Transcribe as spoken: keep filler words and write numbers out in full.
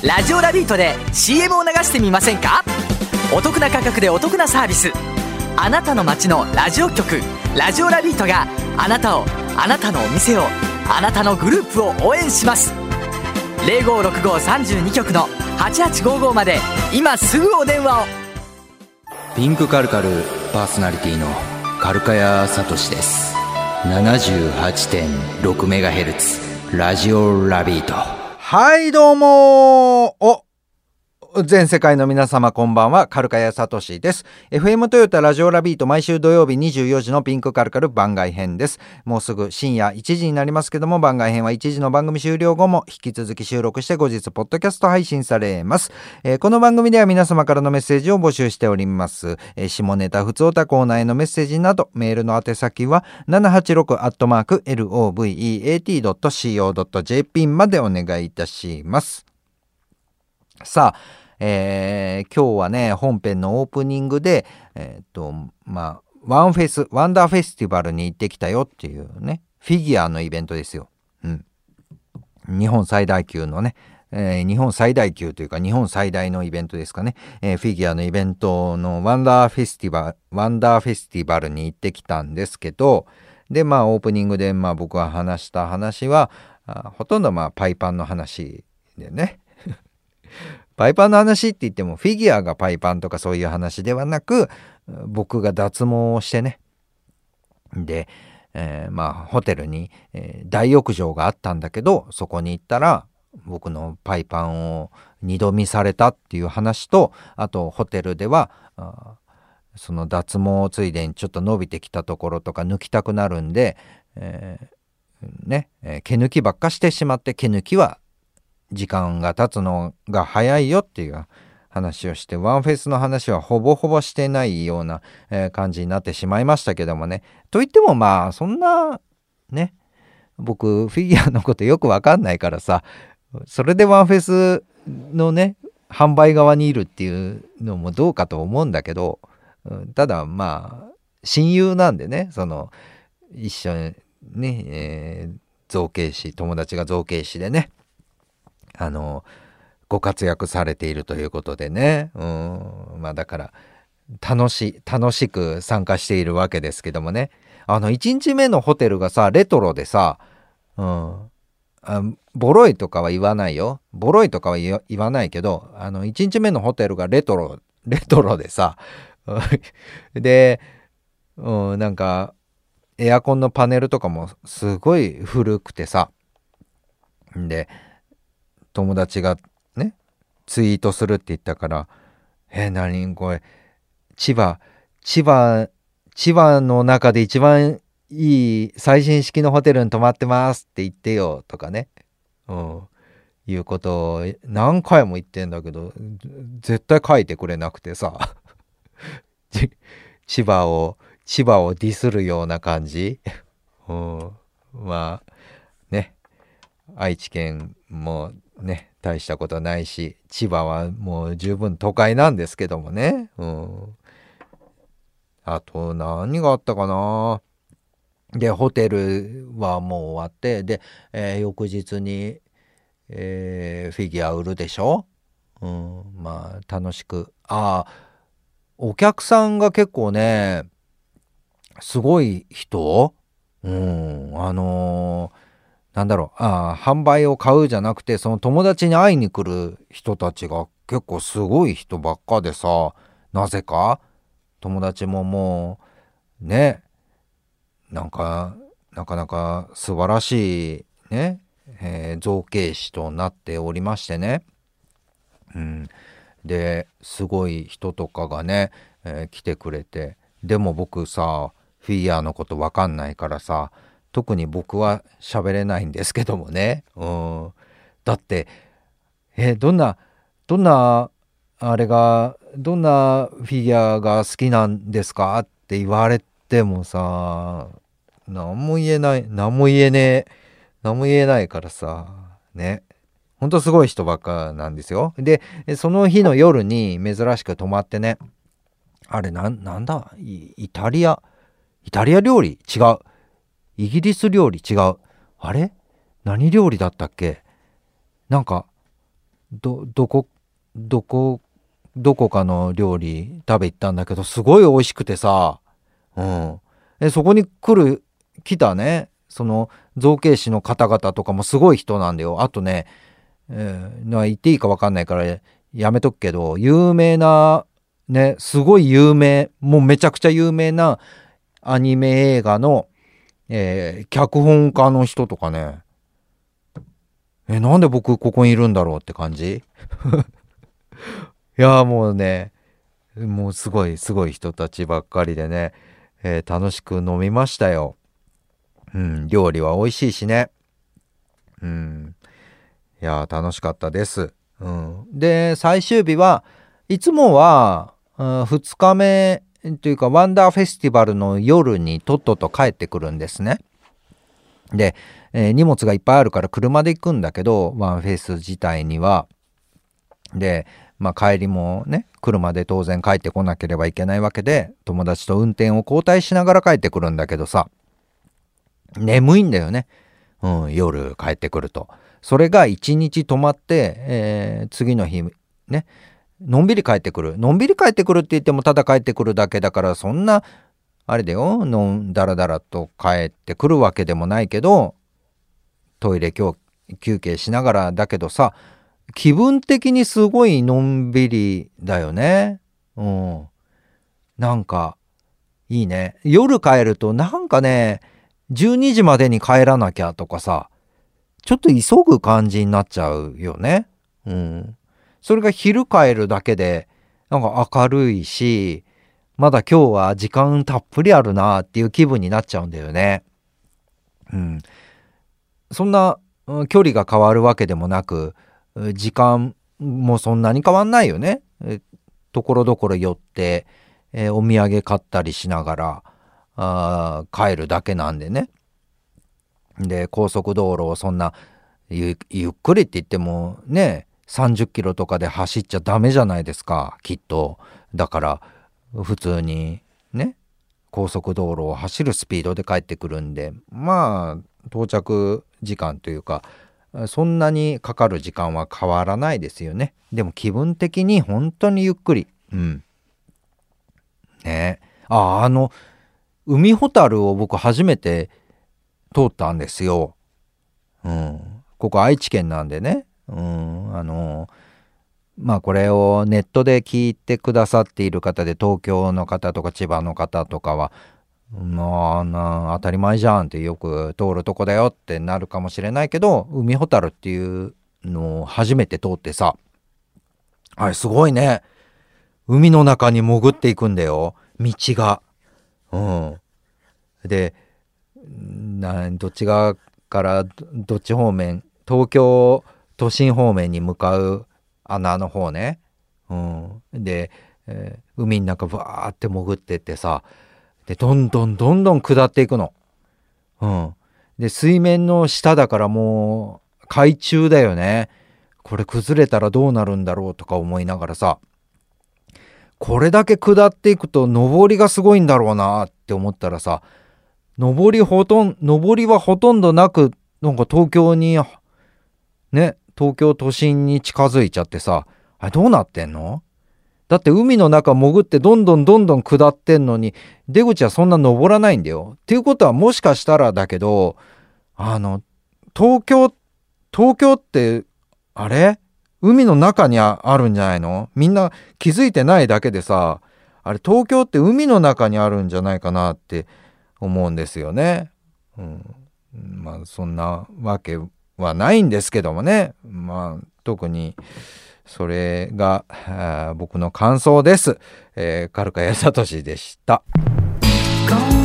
ラジオラビートで シーエム を流してみませんか？お得な価格でお得なサービス。あなたの街のラジオ局ラジオラビートがあなたを、あなたのお店を、あなたのグループを応援します。 ゼロごろくごさんにきょくのはちはちごごまで今すぐお電話を。 ピンクカルカルパーソナリティのカルカヤサトシです。 ななじゅうはちてんろくメガヘルツ ラジオラビート。 はいどうもお全世界の皆様こんばんは、カルカヤサトシです。 エフエム トヨタラジオラビート、毎週土曜日にじゅうよじのピンクカルカル番外編です。もうすぐ深夜いちじになりますけども、番外編はいちじの番組終了後も引き続き収録して後日ポッドキャスト配信されます。えー、この番組では皆様からのメッセージを募集しております。えー、下ネタふつおたコーナーへのメッセージなど、メールの宛先は ななはちろく アットマーク ロベト ドット シーオー ドット ジェーピー までお願いいたします。さあえー、今日はね本編のオープニングでえー、っとまあワンフェスワンダーフェスティバルに行ってきたよっていうね、フィギュアのイベントですよ。うん、日本最大級のね、えー、日本最大級というか日本最大のイベントですかね、えー、フィギュアのイベントのワンダーフェスティバルワンダーフェスティバルに行ってきたんですけど、でまあオープニングでまあ僕が話した話はあほとんどまあパイパンの話でねパイパンの話って言ってもフィギュアがパイパンとかそういう話ではなく、僕が脱毛をしてね、で、えー、まあホテルに、えー、大浴場があったんだけど、そこに行ったら僕のパイパンを二度見されたっていう話と、あとホテルではあその脱毛ついでにちょっと伸びてきたところとか抜きたくなるんで、えー、ね、えー、毛抜きばっかしてしまって、毛抜きは時間が経つのが早いよっていう話をして、ワンフェスの話はほぼほぼしてないような、えー、感じになってしまいましたけどもね。といってもまあそんなね、僕フィギュアのことよくわかんないからさ、それでワンフェスのね販売側にいるっていうのもどうかと思うんだけど、ただまあ親友なんでね、その一緒にね、えー、造形師友達が造形師でね、あのご活躍されているということでね、うん、まあだから楽し楽しく参加しているわけですけどもね、あのいちにちめのホテルがさレトロでさ、うん、あボロいとかは言わないよ、ボロいとかは言わないけど、あのいちにちめのホテルがレトロレトロでさで、うん、なんかエアコンのパネルとかもすごい古くてさ、で友達がねツイートするって言ったから、えー、何これ千葉千葉千葉の中で一番いい最新式のホテルに泊まってますって言ってよとかね、うん、いうことを何回も言ってんだけど絶対書いてくれなくてさ千葉を千葉をディスるような感じ、うん、まあね、愛知県もね大したことないし、千葉はもう十分都会なんですけどもね、うん、あと何があったかな。でホテルはもう終わって、で、えー、翌日に、えー、フィギュア売るでしょ、うん、まあ楽しく、ああお客さんが結構ねすごい人、うん、あのーなんだろう、あ販売を買うじゃなくてその友達に会いに来る人たちが結構すごい人ばっかでさ、なぜか友達ももうねなんかなかなか素晴らしいね、えー、造形師となっておりましてね、うん、ですごい人とかがね、えー、来てくれて、でも僕さフィギュアのことわかんないからさ、特に僕は喋れないんですけどもね、うん、だってえどんなどんなあれがどんなフィギュアが好きなんですかって言われてもさ、何も言えない何も言えねえ何も言えないからさね、ほんとすごい人ばっかなんですよ。でその日の夜に珍しく泊まってね、あれな、なんだ イ, イタリアイタリア料理違うイギリス料理違う、あれ何料理だったっけ、なんかどどこどこどこかの料理食べ行ったんだけど、すごい美味しくてさ、うん、でそこに来る来たねその造形師の方々とかもすごい人なんだよ。あとね、えー、言っていいか分かんないからやめとくけど、有名なね、すごい有名、もうめちゃくちゃ有名なアニメ映画の、えー、脚本家の人とかね、えなんで僕ここにいるんだろうって感じいやもうね、もうすごいすごい人たちばっかりでね、えー、楽しく飲みましたよ。うん、料理は美味しいしね。うん、いや楽しかったです。うん、で最終日はいつもは、うん、ふつかめというかワンダーフェスティバルの夜にとっとと帰ってくるんですね。で、えー、荷物がいっぱいあるから車で行くんだけど、ワンフェス自体には。でまあ帰りもね車で当然帰ってこなければいけないわけで、友達と運転を交代しながら帰ってくるんだけどさ、眠いんだよね、うん、夜帰ってくると。それが一日泊まって、えー、次の日ねのんびり帰ってくる。のんびり帰ってくるって言ってもただ帰ってくるだけだから、そんなあれだよ、のんだらだらと帰ってくるわけでもないけど、トイレ休憩しながらだけどさ、気分的にすごいのんびりだよね。うん。なんかいいね。夜帰るとなんかね、じゅうにじまでに帰らなきゃとかさ、ちょっと急ぐ感じになっちゃうよね。うん。それが昼帰るだけでなんか明るいし、まだ今日は時間たっぷりあるなっていう気分になっちゃうんだよね。うん。そんな距離が変わるわけでもなく、時間もそんなに変わんないよね。ところどころ寄って、えー、お土産買ったりしながらあ帰るだけなんでね。で高速道路をそんな ゆ, ゆっくりって言ってもねさんじゅっキロとかで走っちゃダメじゃないですか、きっと。だから普通にね高速道路を走るスピードで帰ってくるんで、まあ到着時間というかそんなにかかる時間は変わらないですよね。でも気分的に本当にゆっくり。うんね。ああの海ほたるを僕初めて通ったんですよ。うん、ここ愛知県なんでね。うん、あのまあこれをネットで聞いてくださっている方で東京の方とか千葉の方とかはまあな当たり前じゃんってよく通るとこだよってなるかもしれないけど、海ほたるっていうのを初めて通ってさ、あれすごいね。海の中に潜っていくんだよ、道が。うん。でなどっち側からどっち方面、東京都心方面に向かう穴の方ね。うん。で、えー、海の中バーって潜ってってさ、でどんどんどんどん下っていくの。うん。で水面の下だからもう海中だよね。これ崩れたらどうなるんだろうとか思いながらさ、これだけ下っていくと上りがすごいんだろうなって思ったらさ、上りほとん上りはほとんどなく、なんか東京にね東京都心に近づいちゃってさ、あれどうなってんの？だって海の中潜ってどんどんどんどん下ってんのに出口はそんな登らないんだよ。っていうことはもしかしたらだけど、あの東京東京ってあれ海の中に あ, あるんじゃないの？みんな気づいてないだけでさ、あれ東京って海の中にあるんじゃないかなって思うんですよね。うん、まあそんなわけはないんですけどもね。まあ特にそれが僕の感想です。えー、カルカヤサトシでした。